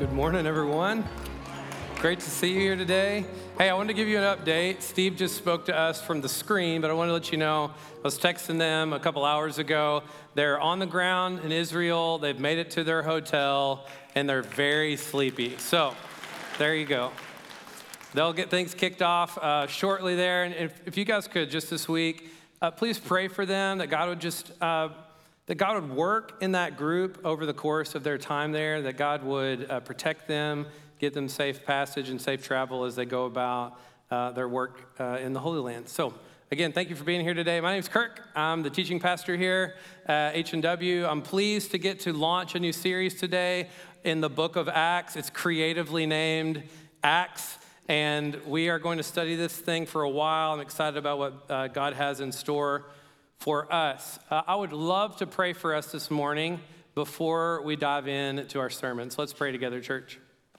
Good morning, everyone. Great to see you here today. Hey, I wanted to give you an update. Steve just spoke to us from the screen, but I want to let you know, I was texting them a couple hours ago. They're on the ground in Israel. They've made it to their hotel, and they're very sleepy. So there you go. They'll get things kicked off shortly there. And if you guys could, just this week, please pray for them, that God would that God would work in that group over the course of their time there, that God would protect them, give them safe passage and safe travel as they go about their work in the Holy Land. So again, thank you for being here today. My name's Kirk. I'm the teaching pastor here at H&W. I'm pleased to get to launch a new series today in the book of Acts. It's creatively named Acts, and we are going to study this thing for a while. I'm excited about what God has in store for us. I would love to pray for us this morning before we dive into our sermon. So let's pray together, church.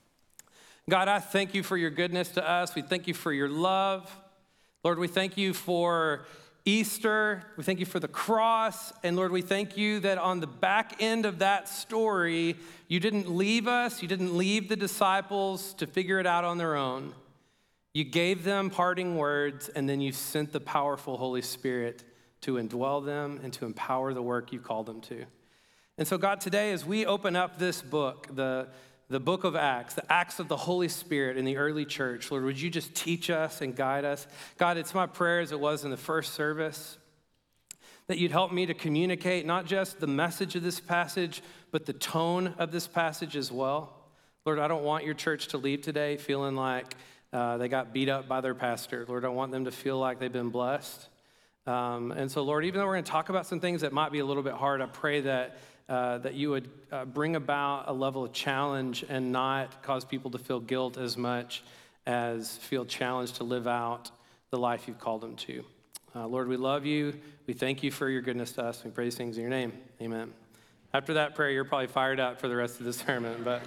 God, I thank you for your goodness to us. We thank you for your love. Lord, we thank you for Easter. We thank you for the cross. And Lord, we thank you that on the back end of that story, you didn't leave us. You didn't leave the disciples to figure it out on their own. You gave them parting words, and then you sent the powerful Holy Spirit to indwell them and to empower the work you called them to. And so, God, today as we open up this book, the book of Acts, the Acts of the Holy Spirit in the early church, Lord, would you just teach us and guide us? God, it's my prayer as it was in the first service, that you'd help me to communicate not just the message of this passage, but the tone of this passage as well. Lord, I don't want your church to leave today feeling like they got beat up by their pastor. Lord, I want them to feel like they've been blessed. And so, Lord, even though we're going to talk about some things that might be a little bit hard, I pray that you would bring about a level of challenge and not cause people to feel guilt as much as feel challenged to live out the life you've called them to. Lord, we love you. We thank you for your goodness to us. We pray these things in your name. Amen. After that prayer, you're probably fired up for the rest of the sermon, but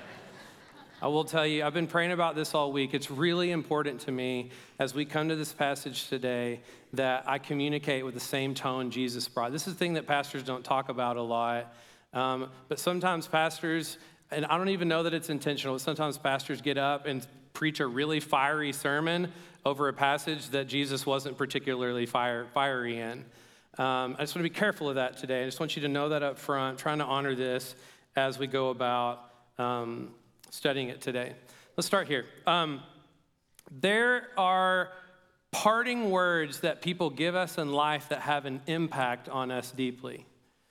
I will tell you, I've been praying about this all week. It's really important to me as we come to this passage today that I communicate with the same tone Jesus brought. This is the thing that pastors don't talk about a lot, but sometimes pastors, and I don't even know that it's intentional, but sometimes pastors get up and preach a really fiery sermon over a passage that Jesus wasn't particularly fiery in. I just want to be careful of that today. I just want you to know that up front, trying to honor this as we go about studying it today. Let's start here. There are parting words that people give us in life that have an impact on us deeply.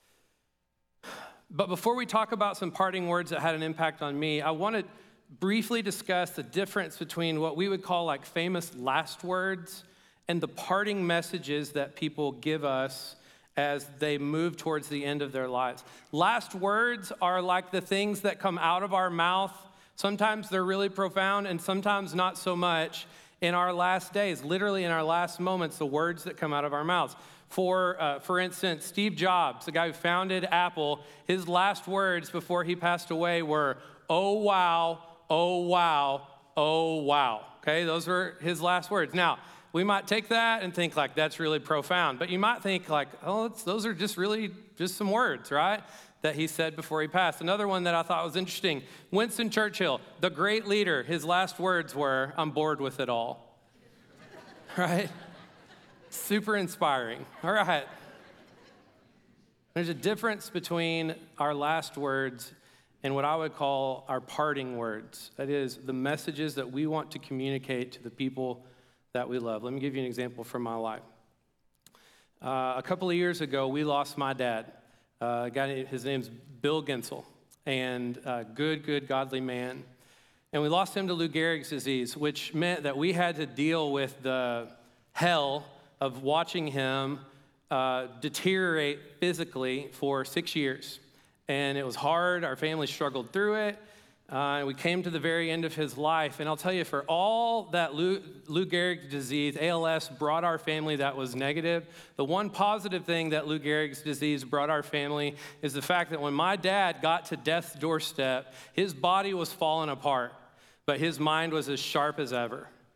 But before we talk about some parting words that had an impact on me, I want to briefly discuss the difference between what we would call like famous last words and the parting messages that people give us as they move towards the end of their lives. Last words are like the things that come out of our mouth. Sometimes they're really profound and sometimes not so much in our last days, literally in our last moments, the words that come out of our mouths. For instance, Steve Jobs, the guy who founded Apple, his last words before he passed away were, "Oh, wow, oh, wow, oh, wow." Okay, those were his last words. Now, we might take that and think like that's really profound, but you might think like, oh, those are just some words, right? That he said before he passed. Another one that I thought was interesting, Winston Churchill, the great leader, his last words were, "I'm bored with it all." Right? Super inspiring. All right. There's a difference between our last words and what I would call our parting words. That is, the messages that we want to communicate to the people that we love. Let me give you an example from my life. A couple of years ago, we lost my dad. His name's Bill Gensel, and good, godly man. And we lost him to Lou Gehrig's disease, which meant that we had to deal with the hell of watching him deteriorate physically for 6 years. And it was hard. Our family struggled through it. And we came to the very end of his life. And I'll tell you, for all that Lou Gehrig's disease, ALS, brought our family that was negative, the one positive thing that Lou Gehrig's disease brought our family is the fact that when my dad got to death's doorstep, his body was falling apart, but his mind was as sharp as ever.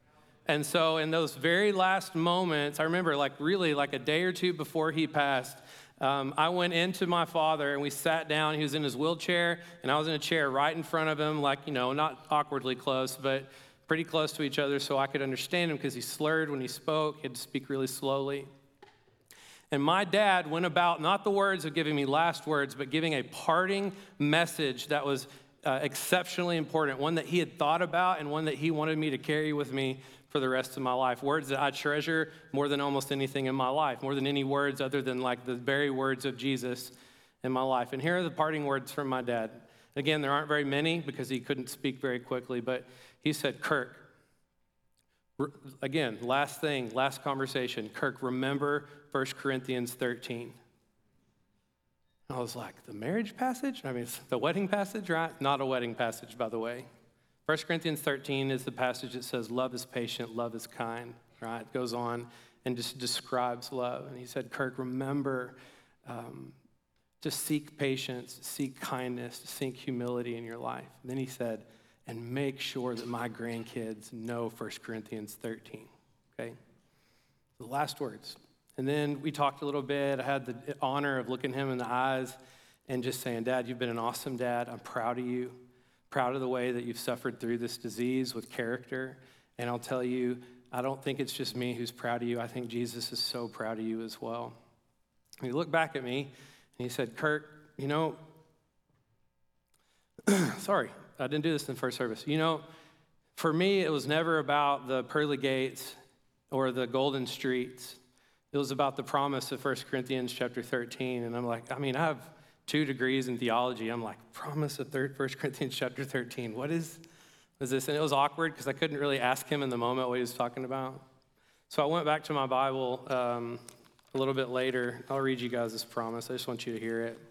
And so in those very last moments, I remember really a day or two before he passed, I went into my father and we sat down. He was in his wheelchair and I was in a chair right in front of him, not awkwardly close, but pretty close to each other so I could understand him because he slurred when he spoke. He had to speak really slowly. And my dad went about, not the words of giving me last words, but giving a parting message that was exceptionally important, one that he had thought about and one that he wanted me to carry with me for the rest of my life. Words that I treasure more than almost anything in my life, more than any words other than the very words of Jesus in my life. And here are the parting words from my dad. Again, there aren't very many because he couldn't speak very quickly, but he said, Kirk, again, last conversation, Kirk, remember 1 Corinthians 13. I was like, the marriage passage? I mean, it's the wedding passage, right? Not a wedding passage, by the way. 1 Corinthians 13 is the passage that says, love is patient, love is kind, right? It goes on and just describes love. And he said, Kirk, remember to seek patience, seek kindness, seek humility in your life. And then he said, and make sure that my grandkids know 1 Corinthians 13, okay? The last words. And then we talked a little bit. I had the honor of looking him in the eyes and just saying, Dad, you've been an awesome dad. I'm proud of you. Proud of the way that you've suffered through this disease with character. And I'll tell you, I don't think it's just me who's proud of you. I think Jesus is so proud of you as well. And he looked back at me and he said, Kirk, sorry, I didn't do this in the first service. For me, it was never about the pearly gates or the golden streets. It was about the promise of 1 Corinthians chapter 13. And I'm like, I have 2 degrees in theology. I'm like, promise of 1 Corinthians chapter 13. What is this? And it was awkward because I couldn't really ask him in the moment what he was talking about. So I went back to my Bible a little bit later. I'll read you guys this promise. I just want you to hear it.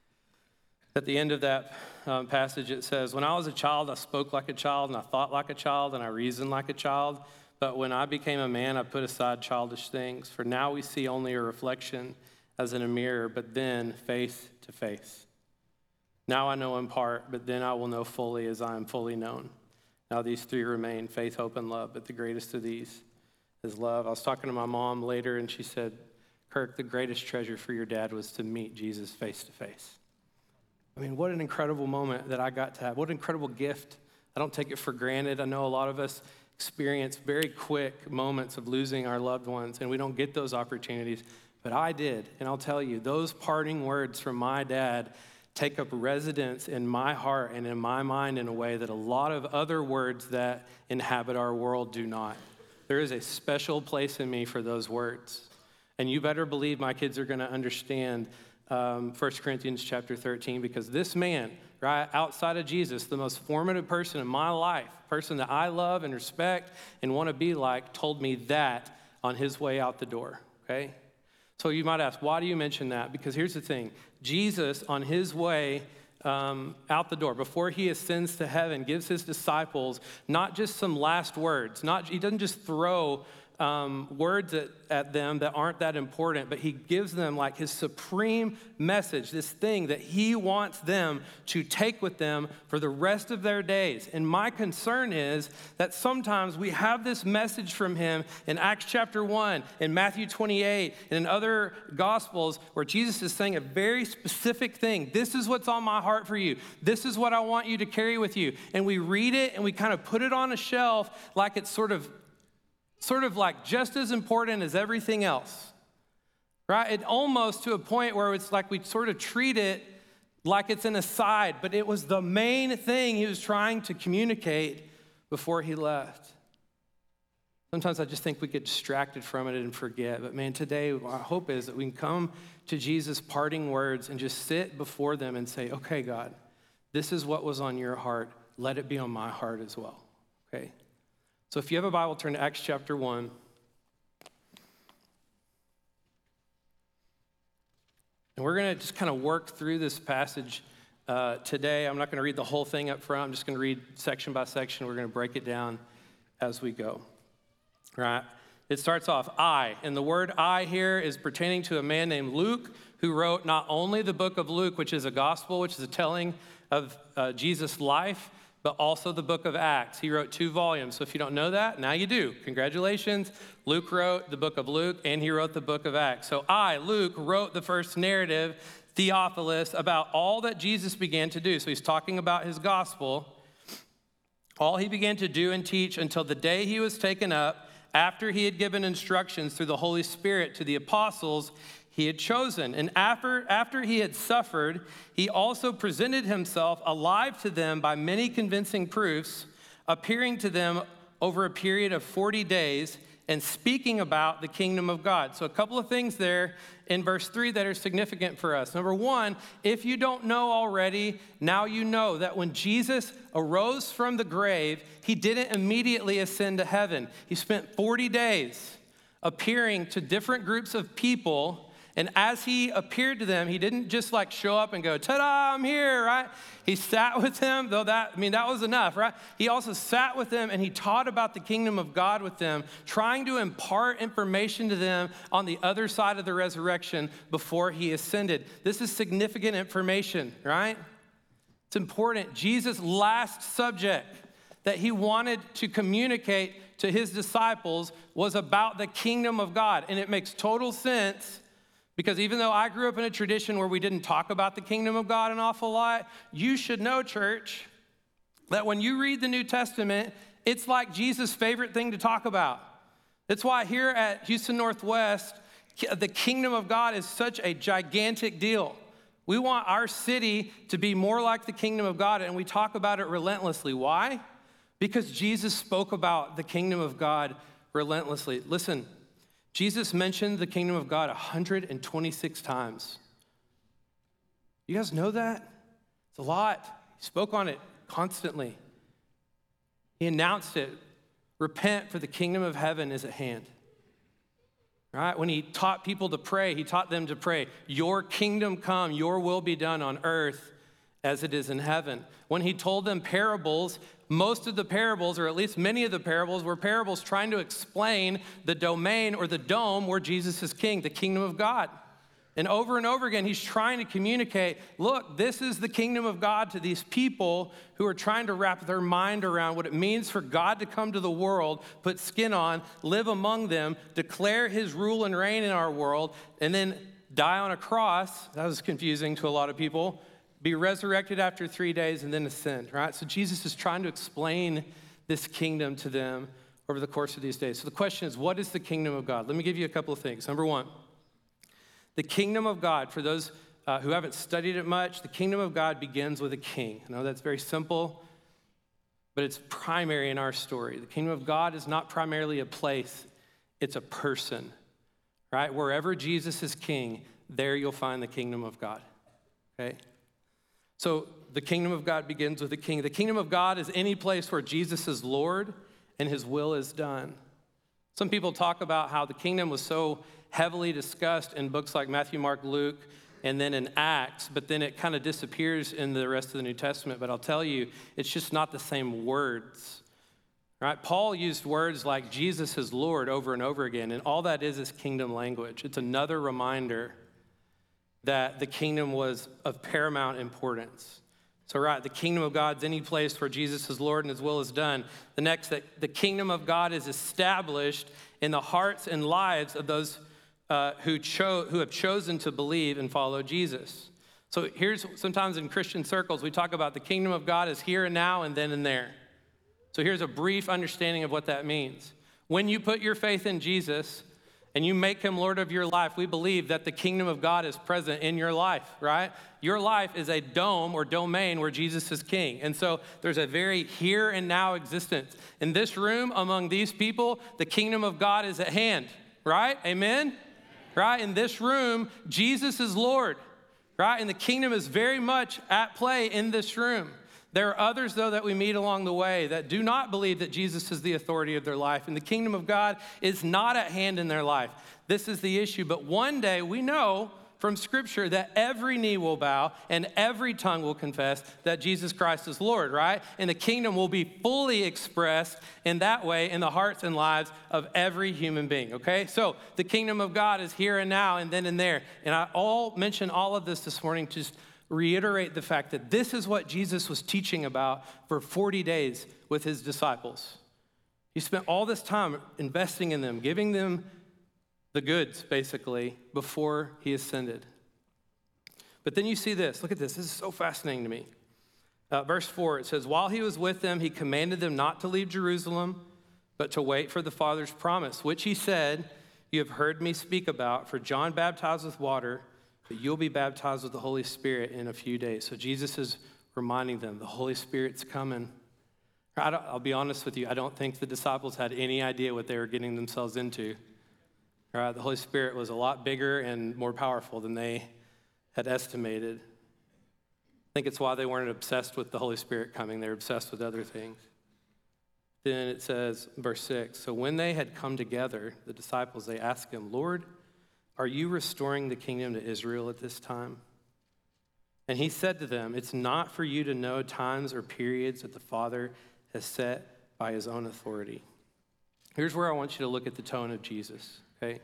At the end of that passage, it says, when I was a child, I spoke like a child, and I thought like a child, and I reasoned like a child. But when I became a man, I put aside childish things. For now we see only a reflection as in a mirror, but then face to face. Now I know in part, but then I will know fully as I am fully known. Now these 3 remain, faith, hope, and love, but the greatest of these is love. I was talking to my mom later, and she said, Kirk, the greatest treasure for your dad was to meet Jesus face to face. What an incredible moment that I got to have. What an incredible gift. I don't take it for granted. I know a lot of us experience very quick moments of losing our loved ones, and we don't get those opportunities. But I did, and I'll tell you, those parting words from my dad take up residence in my heart and in my mind in a way that a lot of other words that inhabit our world do not. There is a special place in me for those words. And you better believe my kids are going to understand 1 Corinthians chapter 13, because this man, right, outside of Jesus, the most formative person in my life, person that I love and respect and want to be like, told me that on his way out the door, okay? So you might ask, why do you mention that? Because here's the thing. Jesus, on his way out the door, before he ascends to heaven, gives his disciples not just some last words. He doesn't just throw words at them that aren't that important, but he gives them his supreme message, this thing that he wants them to take with them for the rest of their days. And my concern is that sometimes we have this message from him in Acts chapter 1, in Matthew 28, and in other gospels where Jesus is saying a very specific thing. This is what's on my heart for you. This is what I want you to carry with you. And we read it and we kind of put it on a shelf like it's sort of just as important as everything else, right? It almost to a point where it's like we sort of treat it like it's an aside, but it was the main thing he was trying to communicate before he left. Sometimes I just think we get distracted from it and forget, but man, today our hope is that we can come to Jesus' parting words and just sit before them and say, okay, God, this is what was on your heart. Let it be on my heart as well, okay? So if you have a Bible, turn to Acts chapter 1. And we're going to just kind of work through this passage today. I'm not going to read the whole thing up front. I'm just going to read section by section. We're going to break it down as we go. Right? It starts off, I. And the word I here is pertaining to a man named Luke, who wrote not only the book of Luke, which is a gospel, which is a telling of Jesus' life, but also the book of Acts. He wrote 2 volumes. So if you don't know that, now you do. Congratulations. Luke wrote the book of Luke, and he wrote the book of Acts. So I, Luke, wrote the first narrative, Theophilus, about all that Jesus began to do. So he's talking about his gospel, all he began to do and teach until the day he was taken up, after he had given instructions through the Holy Spirit to the apostles he had chosen. And after he had suffered, he also presented himself alive to them by many convincing proofs, appearing to them over a period of 40 days and speaking about the kingdom of God. So a couple of things there in verse 3 that are significant for us. Number one, if you don't know already, now you know that when Jesus arose from the grave, he didn't immediately ascend to heaven. He spent 40 days appearing to different groups of people. And as he appeared to them, he didn't just like show up and go, ta-da, I'm here, right? He sat with them, though that was enough, right? He also sat with them and he taught about the kingdom of God with them, trying to impart information to them on the other side of the resurrection before he ascended. This is significant information, right? It's important. Jesus' last subject that he wanted to communicate to his disciples was about the kingdom of God. And it makes total sense, because even though I grew up in a tradition where we didn't talk about the kingdom of God an awful lot, you should know, church, that when you read the New Testament, it's like Jesus' favorite thing to talk about. That's why here at Houston Northwest, the kingdom of God is such a gigantic deal. We want our city to be more like the kingdom of God, and we talk about it relentlessly. Why? Because Jesus spoke about the kingdom of God relentlessly. Listen, Jesus mentioned the kingdom of God 126 times. You guys know that? It's a lot. He spoke on it constantly. He announced it. Repent, for the kingdom of heaven is at hand. Right? When he taught people to pray, he taught them to pray, your kingdom come, your will be done on earth as it is in heaven. When he told them parables, most of the parables, or at least many of the parables, were parables trying to explain the domain or the dome where Jesus is king, the kingdom of God. And over again, he's trying to communicate, look, this is the kingdom of God to these people who are trying to wrap their mind around what it means for God to come to the world, put skin on, live among them, declare his rule and reign in our world, and then die on a cross. That was confusing to a lot of people. Be resurrected after 3 days and then ascend, right? So Jesus is trying to explain this kingdom to them over the course of these days. So the question is, what is the kingdom of God? Let me give you a couple of things. Number one, the kingdom of God, for those who haven't studied it much, the kingdom of God begins with a king. I know that's very simple, but it's primary in our story. The kingdom of God is not primarily a place, it's a person, right? Wherever Jesus is king, there you'll find the kingdom of God, okay? So the kingdom of God begins with a king. The kingdom of God is any place where Jesus is Lord and his will is done. Some people talk about how the kingdom was so heavily discussed in books like Matthew, Mark, Luke, and then in Acts, but then it kind of disappears in the rest of the New Testament. But I'll tell you, it's just not the same words, right? Paul used words like Jesus is Lord over and over again, and all that is kingdom language. It's another reminder that the kingdom was of paramount importance. So right, the kingdom of God's any place where Jesus is Lord and his will is done. The next, that the kingdom of God is established in the hearts and lives of those who have chosen to believe and follow Jesus. So here's, sometimes in Christian circles, we talk about the kingdom of God is here and now and then and there. So here's a brief understanding of what that means. When you put your faith in Jesus, and you make him Lord of your life, we believe that the kingdom of God is present in your life, right? Your life is a dome or domain where Jesus is king. And so there's a very here and now existence. In this room, among these people, the kingdom of God is at hand, right? Amen? Right? In this room, Jesus is Lord, right? And the kingdom is very much at play in this room. There are others, though, that we meet along the way that do not believe that Jesus is the authority of their life, and the kingdom of God is not at hand in their life. This is the issue. But one day, we know from Scripture that every knee will bow and every tongue will confess that Jesus Christ is Lord, right? And the kingdom will be fully expressed in that way in the hearts and lives of every human being, okay? So the kingdom of God is here and now and then and there. And I mention all of this morning just reiterate the fact that this is what Jesus was teaching about for 40 days with his disciples. He spent all this time investing in them, giving them the goods, basically, before he ascended. But then you see this. Look at this. This is so fascinating to me. Verse 4, it says, while he was with them, he commanded them not to leave Jerusalem, but to wait for the Father's promise, which he said, you have heard me speak about, for John baptized with water, but you'll be baptized with the Holy Spirit in a few days. So Jesus is reminding them, the Holy Spirit's coming. I'll be honest with you, I don't think the disciples had any idea what they were getting themselves into. The Holy Spirit was a lot bigger and more powerful than they had estimated. I think it's why they weren't obsessed with the Holy Spirit coming. They were obsessed with other things. Then it says, verse 6, so when they had come together, the disciples, they asked him, Lord, are you restoring the kingdom to Israel at this time? And he said to them, it's not for you to know times or periods that the Father has set by his own authority. Here's where I want you to look at the tone of Jesus, okay?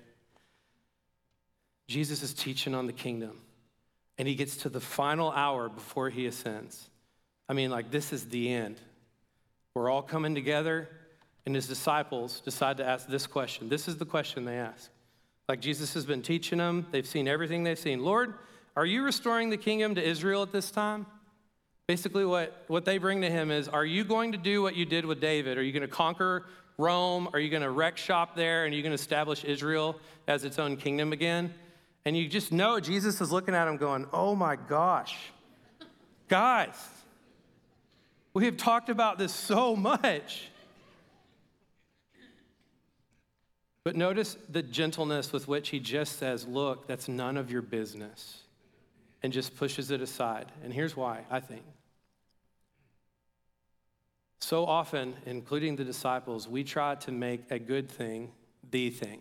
Jesus is teaching on the kingdom, and he gets to the final hour before he ascends. I mean, like, this is the end. We're all coming together, and his disciples decide to ask this question. This is the question they ask. Like, Jesus has been teaching them. They've seen everything they've seen. Lord, are you restoring the kingdom to Israel at this time? Basically, what they bring to him is, are you going to do what you did with David? Are you going to conquer Rome? Are you going to wreck shop there? And are you going to establish Israel as its own kingdom again? And you just know Jesus is looking at him going, oh my gosh, guys, we have talked about this so much. But notice the gentleness with which he just says, look, that's none of your business, and just pushes it aside. And here's why, I think. So often, including the disciples, we try to make a good thing the thing.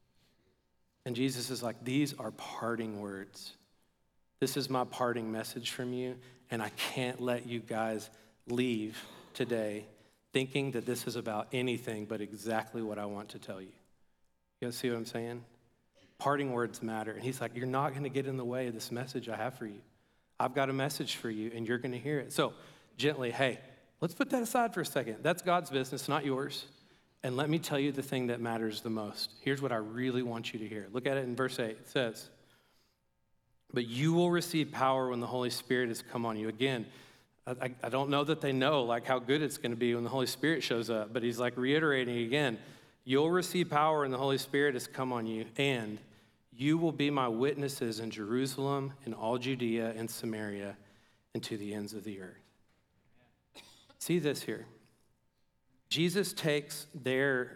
And Jesus is like, these are parting words. This is my parting message from you, and I can't let you guys leave today thinking that this is about anything but exactly what I want to tell you. You guys see what I'm saying? Parting words matter. And he's like, you're not going to get in the way of this message I have for you. I've got a message for you, and you're going to hear it. So gently, hey, let's put that aside for a second. That's God's business, not yours. And let me tell you the thing that matters the most. Here's what I really want you to hear. Look at it in verse 8. It says, but you will receive power when the Holy Spirit has come on you. Again, I don't know that they know like how good it's going to be when the Holy Spirit shows up, but he's like reiterating again, you'll receive power when the Holy Spirit has come on you, and you will be my witnesses in Jerusalem, in all Judea and Samaria, and to the ends of the earth. See this here. Jesus takes their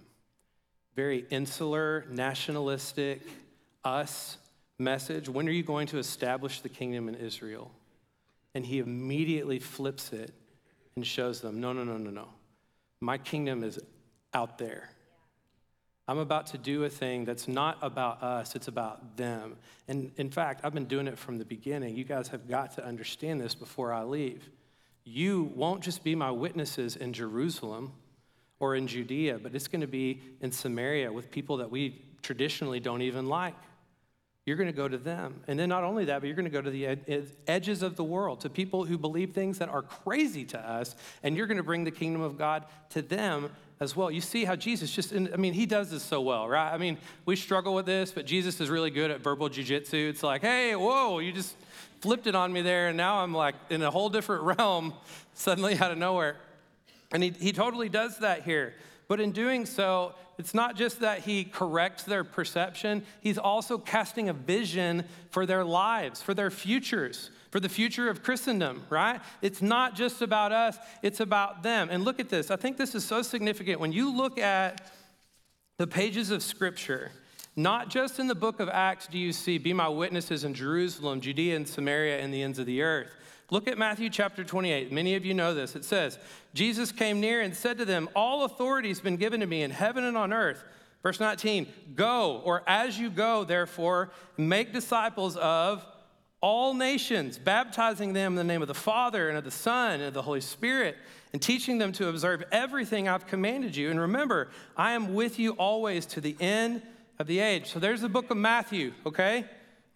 very insular, nationalistic, us message, when are you going to establish the kingdom in Israel? And he immediately flips it and shows them, no. My kingdom is out there. I'm about to do a thing that's not about us, it's about them. And in fact, I've been doing it from the beginning. You guys have got to understand this before I leave. You won't just be my witnesses in Jerusalem or in Judea, but it's going to be in Samaria with people that we traditionally don't even like. You're going to go to them. And then not only that, but you're going to go to the edges of the world, to people who believe things that are crazy to us, and you're going to bring the kingdom of God to them as well. You see how Jesus he does this so well, right? I mean, we struggle with this, but Jesus is really good at verbal jujitsu. It's like, hey, whoa, you just flipped it on me there, and now I'm like in a whole different realm suddenly out of nowhere. And he totally does that here. But in doing so, it's not just that he corrects their perception, he's also casting a vision for their lives, for their futures, for the future of Christendom, right? It's not just about us, it's about them. And look at this. I think this is so significant. When you look at the pages of Scripture, not just in the book of Acts do you see, be my witnesses in Jerusalem, Judea and Samaria, and the ends of the earth. Look at Matthew chapter 28. Many of you know this. It says, Jesus came near and said to them, all authority has been given to me in heaven and on earth. Verse 19, go, or as you go, therefore, make disciples of all nations, baptizing them in the name of the Father and of the Son and of the Holy Spirit, and teaching them to observe everything I've commanded you. And remember, I am with you always to the end of the age. So there's the book of Matthew, okay?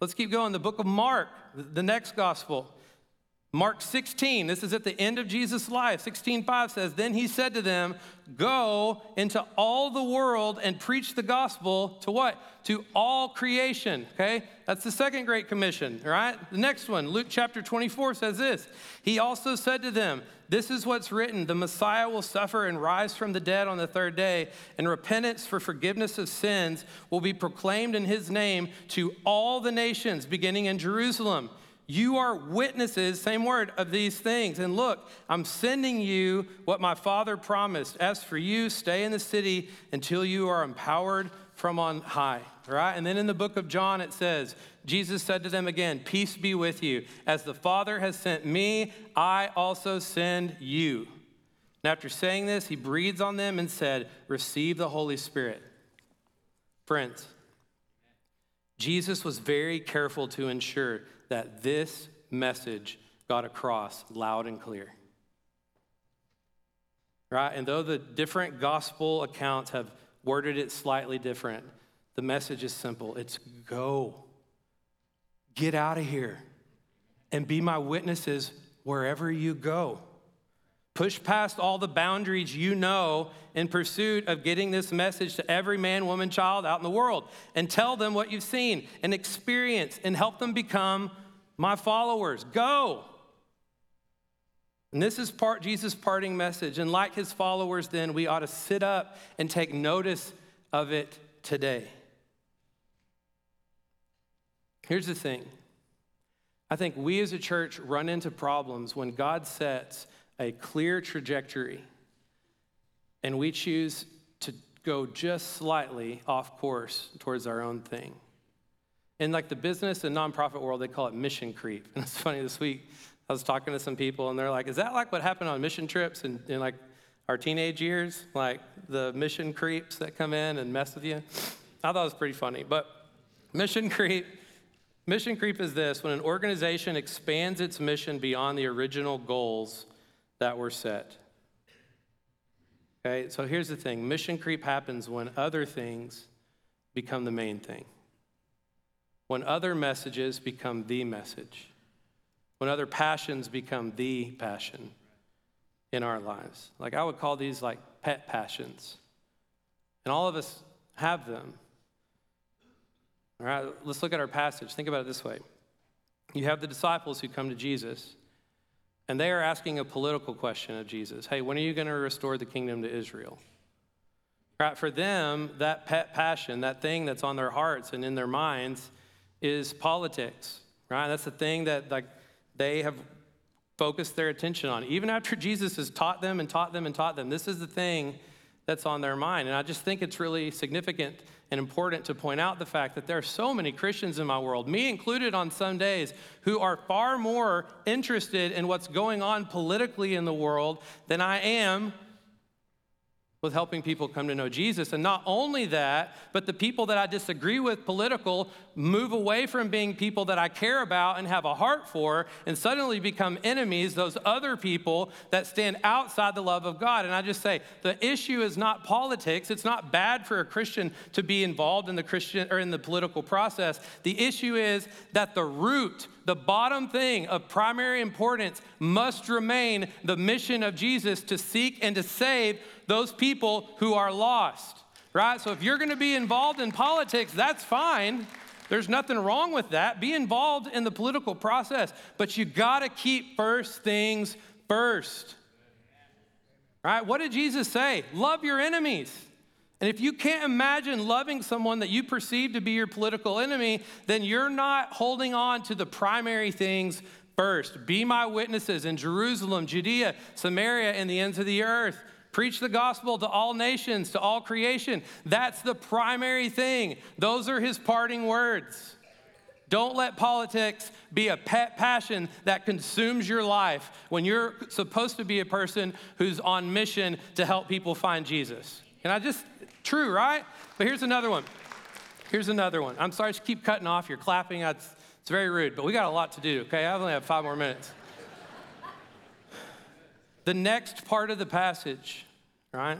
Let's keep going. The book of Mark, the next gospel. Mark 16, this is at the end of Jesus' life. 16:5 says, then he said to them, go into all the world and preach the gospel to what? To all creation, okay? That's the second great commission, all right? The next one, Luke chapter 24 says this. He also said to them, this is what's written, the Messiah will suffer and rise from the dead on the third day, and repentance for forgiveness of sins will be proclaimed in his name to all the nations, beginning in Jerusalem. You are witnesses, same word, of these things. And look, I'm sending you what my Father promised. As for you, stay in the city until you are empowered from on high. All right? And then in the book of John, it says, Jesus said to them again, peace be with you. As the Father has sent me, I also send you. And after saying this, he breathes on them and said, receive the Holy Spirit. Friends, Jesus was very careful to ensure that this message got across loud and clear. Right? And though the different gospel accounts have worded it slightly different, the message is simple. It's go. Get out of here and be my witnesses wherever you go. Push past all the boundaries you know in pursuit of getting this message to every man, woman, child out in the world, and tell them what you've seen and experienced and help them become my followers. Go. And this is Jesus' parting message. And like his followers, then we ought to sit up and take notice of it today. Here's the thing. I think we as a church run into problems when God sets a clear trajectory and we choose to go just slightly off course towards our own thing. In like the business and nonprofit world, they call it mission creep. And it's funny, this week I was talking to some people and they're like, is that like what happened on mission trips in like our teenage years? Like the mission creeps that come in and mess with you? I thought it was pretty funny. But mission creep is this: when an organization expands its mission beyond the original goals that were set. Okay, so here's the thing. Mission creep happens when other things become the main thing. When other messages become the message. When other passions become the passion in our lives. Like I would call these like pet passions. And all of us have them. All right, let's look at our passage. Think about it this way. You have the disciples who come to Jesus, and they are asking a political question of Jesus. Hey, when are you going to restore the kingdom to Israel? Right, for them, that pet passion, that thing that's on their hearts and in their minds is politics. Right? That's the thing that like they have focused their attention on. Even after Jesus has taught them and taught them and taught them, this is the thing that's on their mind. And I just think it's really significant and important to point out the fact that there are so many Christians in my world, me included on some days, who are far more interested in what's going on politically in the world than I am with helping people come to know Jesus. And not only that, but the people that I disagree with political move away from being people that I care about and have a heart for and suddenly become enemies, those other people that stand outside the love of God. And I just say, the issue is not politics. It's not bad for a Christian to be involved in the Christian or in the political process. The issue is that the root, the bottom thing of primary importance must remain the mission of Jesus to seek and to save those people who are lost, right? So if you're going to be involved in politics, that's fine. There's nothing wrong with that. Be involved in the political process, but you got to keep first things first, right? What did Jesus say? Love your enemies. And if you can't imagine loving someone that you perceive to be your political enemy, then you're not holding on to the primary things first. Be my witnesses in Jerusalem, Judea, Samaria, and the ends of the earth. Preach the gospel to all nations, to all creation. That's the primary thing. Those are his parting words. Don't let politics be a pet passion that consumes your life when you're supposed to be a person who's on mission to help people find Jesus. True, right? But here's another one. I'm sorry to keep cutting off. You're clapping. It's very rude, but we got a lot to do, okay? I only have 5 more minutes. The next part of the passage, right?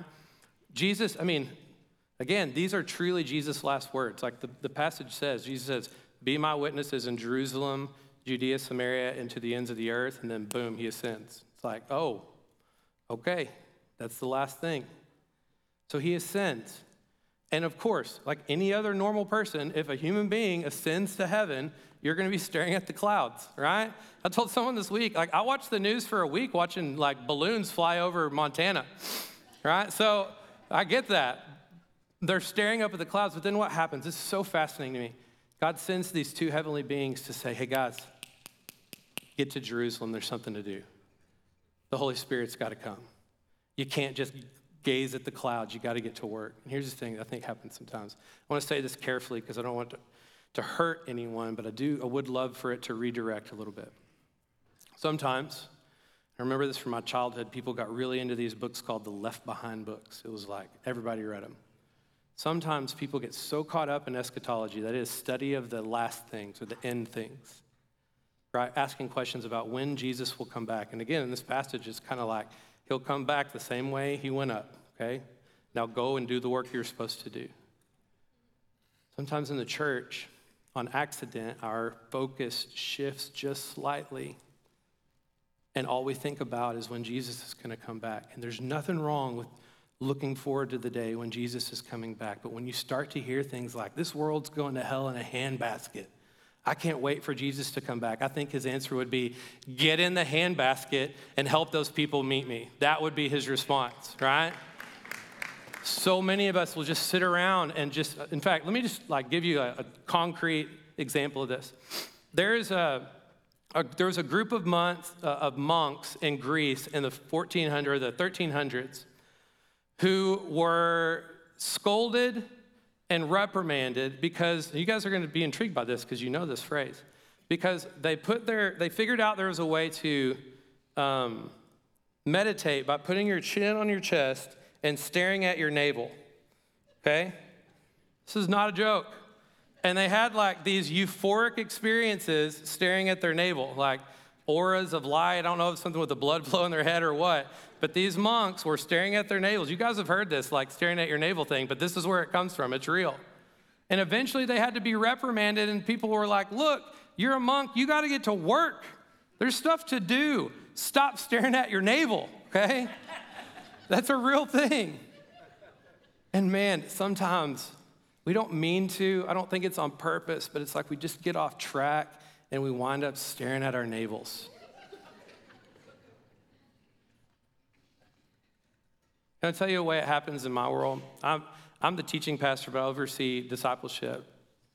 Jesus, again, these are truly Jesus' last words. Like the passage says, Jesus says, be my witnesses in Jerusalem, Judea, Samaria, and to the ends of the earth. And then boom, he ascends. It's like, oh, okay, that's the last thing. So he ascends. And of course, like any other normal person, if a human being ascends to heaven, you're going to be staring at the clouds, right? I told someone this week, like I watched the news for a week watching like balloons fly over Montana, right? So I get that. They're staring up at the clouds, but then what happens? This is so fascinating to me. God sends these two heavenly beings to say, hey guys, get to Jerusalem, there's something to do. The Holy Spirit's got to come. You can't just gaze at the clouds, you got to get to work. And here's the thing I think happens sometimes. I want to say this carefully because I don't want to hurt anyone, but I would love for it to redirect a little bit. Sometimes, I remember this from my childhood, people got really into these books called the Left Behind books. It was like everybody read them. Sometimes people get so caught up in eschatology, that is, study of the last things or the end things, right? Asking questions about when Jesus will come back. And again, in this passage, it's kind of like, he'll come back the same way he went up, okay? Now go and do the work you're supposed to do. Sometimes in the church, on accident, our focus shifts just slightly, and all we think about is when Jesus is going to come back. And there's nothing wrong with looking forward to the day when Jesus is coming back. But when you start to hear things like, this world's going to hell in a handbasket, I can't wait for Jesus to come back, I think his answer would be, get in the handbasket and help those people meet me. That would be his response, right? So many of us will just sit around and just, in fact, let me just like give you a concrete example of this. There was a group of monks in Greece in the 1300s who were scolded and reprimanded because, you guys are going to be intrigued by this because you know this phrase, because they figured out there was a way to meditate by putting your chin on your chest and staring at your navel, okay? This is not a joke. And they had like these euphoric experiences staring at their navel, like auras of light. I don't know if it's something with the blood flow in their head or what, but these monks were staring at their navels. You guys have heard this, like staring at your navel thing, but this is where it comes from. It's real. And eventually they had to be reprimanded, and people were like, look, you're a monk. You got to get to work. There's stuff to do. Stop staring at your navel, okay? That's a real thing. And man, sometimes we don't mean to. I don't think it's on purpose, but it's like we just get off track and we wind up staring at our navels. Can I tell you a way it happens in my world? I'm the teaching pastor, but I oversee discipleship.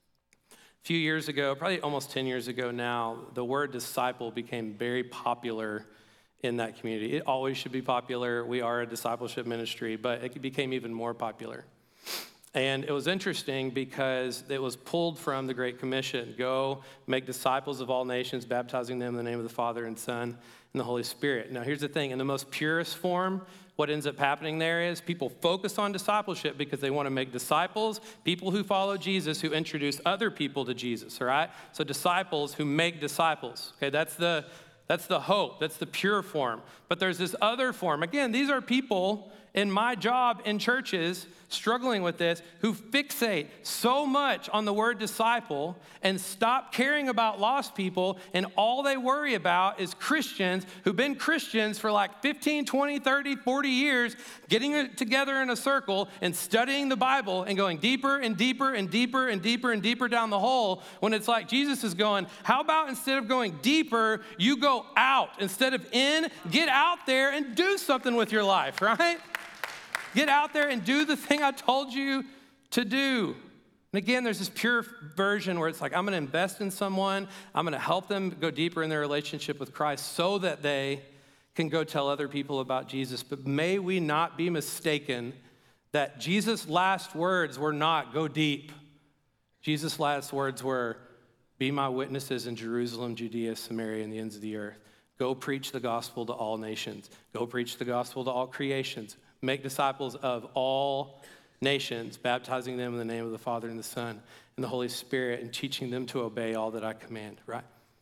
A few years ago, probably almost 10 years ago now, the word disciple became very popular in that community. It always should be popular. We are a discipleship ministry, but it became even more popular. And it was interesting because it was pulled from the Great Commission. Go make disciples of all nations, baptizing them in the name of the Father and Son and the Holy Spirit. Now, here's the thing. In the most purest form, what ends up happening there is people focus on discipleship because they want to make disciples, people who follow Jesus, who introduce other people to Jesus, all right? So disciples who make disciples, okay? That's the hope. That's the pure form. But there's this other form. Again, these are people in my job in churches struggling with this who fixate so much on the word disciple and stop caring about lost people, and all they worry about is Christians who've been Christians for like 15, 20, 30, 40 years, getting together in a circle and studying the Bible and going deeper and deeper and deeper and deeper and deeper down the hole, when it's like Jesus is going, how about instead of going deeper, you go out instead of in, get out there and do something with your life, right? Get out there and do the thing I told you to do. And again, there's this pure version where it's like, I'm going to invest in someone. I'm going to help them go deeper in their relationship with Christ so that they can go tell other people about Jesus. But may we not be mistaken that Jesus' last words were not go deep. Jesus' last words were, be my witnesses in Jerusalem, Judea, Samaria, and the ends of the earth. Go preach the gospel to all nations. Go preach the gospel to all creations. Make disciples of all nations, baptizing them in the name of the Father and the Son and the Holy Spirit, and teaching them to obey all that I command, right?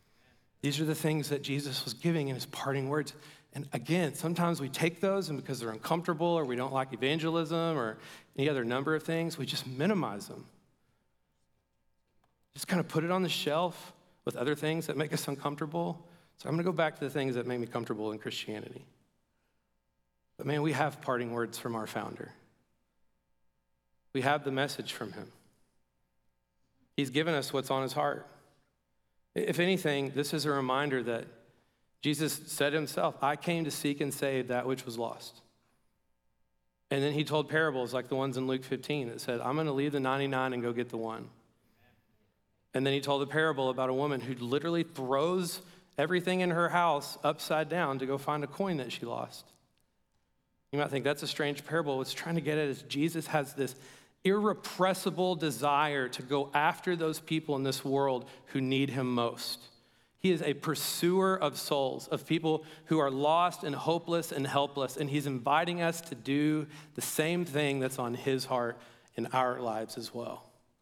These are the things that Jesus was giving in his parting words. And again, sometimes we take those, and because they're uncomfortable or we don't like evangelism or any other number of things, we just minimize them. just kind of put it on the shelf with other things that make us uncomfortable. So I'm going to go back to the things that make me comfortable in Christianity. But man, we have parting words from our founder. We have the message from him. He's given us what's on his heart. If anything, this is a reminder that Jesus said himself, I came to seek and save that which was lost. And then he told parables like the ones in Luke 15 that said, I'm going to leave the 99 and go get the one. And then he told a parable about a woman who literally throws everything in her house upside down to go find a coin that she lost. You might think that's a strange parable. What's trying to get at is Jesus has this irrepressible desire to go after those people in this world who need him most. He is a pursuer of souls, of people who are lost and hopeless and helpless, and he's inviting us to do the same thing that's on his heart in our lives as well.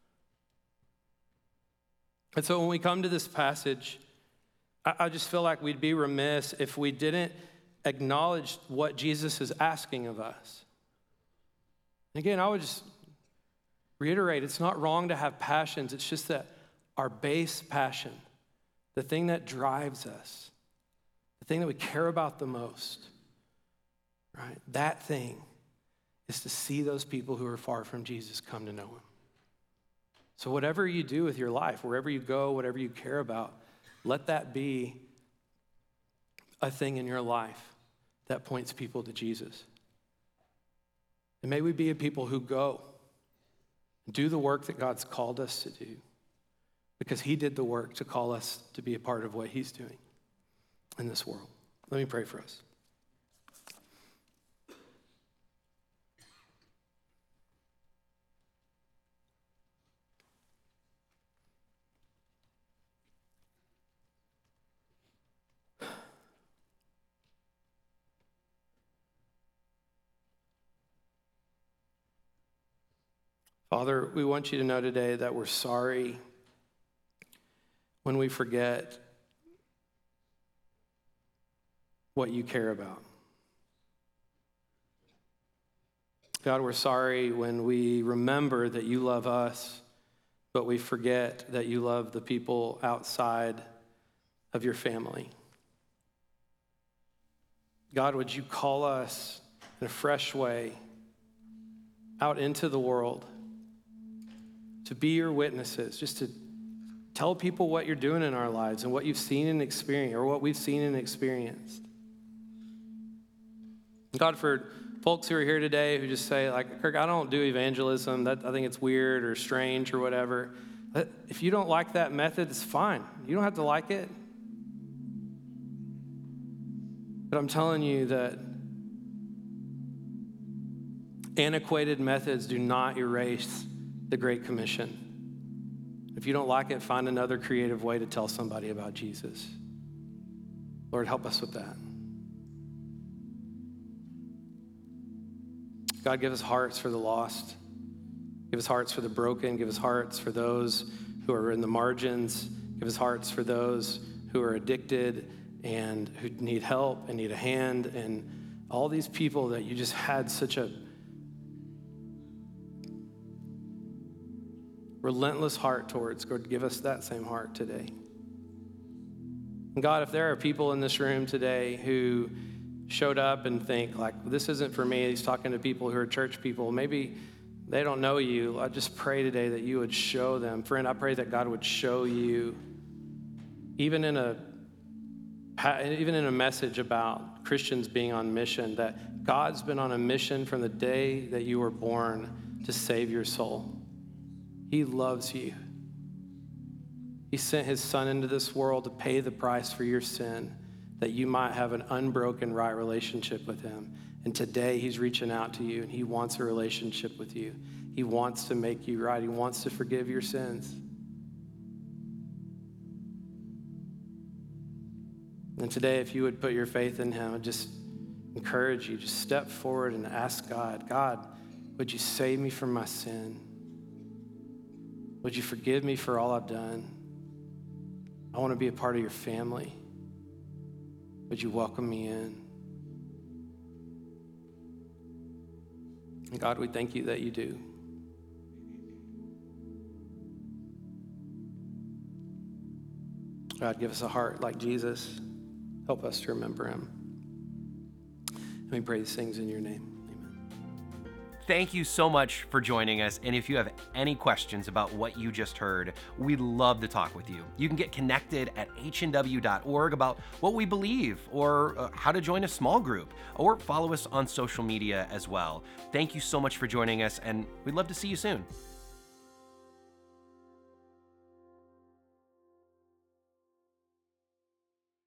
And so when we come to this passage, I just feel like we'd be remiss if we didn't acknowledge what Jesus is asking of us. And again, I would just reiterate, it's not wrong to have passions. It's just that our base passion, the thing that drives us, the thing that we care about the most, right? That thing is to see those people who are far from Jesus come to know him. So whatever you do with your life, wherever you go, whatever you care about, let that be a thing in your life that points people to Jesus. And may we be a people who go do the work that God's called us to do, because he did the work to call us to be a part of what he's doing in this world. Let me pray for us. Father, we want you to know today that we're sorry when we forget what you care about. God, we're sorry when we remember that you love us, but we forget that you love the people outside of your family. God, would you call us in a fresh way out into the world to be your witnesses, just to tell people what you're doing in our lives and what you've seen and experienced, or what we've seen and experienced. God, for folks who are here today who just say, like, Kirk, I don't do evangelism. I think it's weird or strange or whatever. If you don't like that method, it's fine. You don't have to like it. But I'm telling you that antiquated methods do not erase the Great Commission. If you don't like it, find another creative way to tell somebody about Jesus. Lord, help us with that. God, give us hearts for the lost. Give us hearts for the broken. Give us hearts for those who are in the margins. Give us hearts for those who are addicted and who need help and need a hand, and all these people that you just had such a relentless heart towards. God, give us that same heart today. And God, if there are people in this room today who showed up and think, like, this isn't for me, he's talking to people who are church people, maybe they don't know you, I just pray today that you would show them. Friend, I pray that God would show you, even in a message about Christians being on mission, that God's been on a mission from the day that you were born to save your soul. He loves you. He sent his son into this world to pay the price for your sin, that you might have an unbroken right relationship with him. And today he's reaching out to you, and he wants a relationship with you. He wants to make you right. He wants to forgive your sins. And today, if you would put your faith in him, I'd just encourage you, just step forward and ask God, God, would you save me from my sin? Would you forgive me for all I've done? I want to be a part of your family. Would you welcome me in? And God, we thank you that you do. God, give us a heart like Jesus. Help us to remember him. And we pray these things in your name. Thank you so much for joining us. And if you have any questions about what you just heard, we'd love to talk with you. You can get connected at hnw.org about what we believe, or how to join a small group, or follow us on social media as well. Thank you so much for joining us, and we'd love to see you soon.